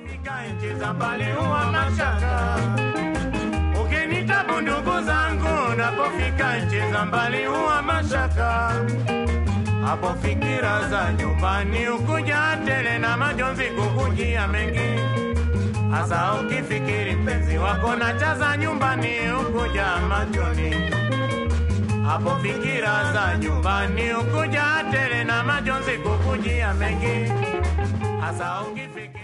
Napofika nchi za mbali huwa mashaka, ukinitabu ndugu zangu. Napofika nchi za mbali huwa mashaka, hapo fikira za nyumbani ukuja tele na majonzi kukujia mengi. Hasa ukifikiri mpenzi wako na chaza nyumbani ukuja machoni, hapo fikira za nyumbani ukuja tele na majonzi kukujia mengi. Hasa ukifikiri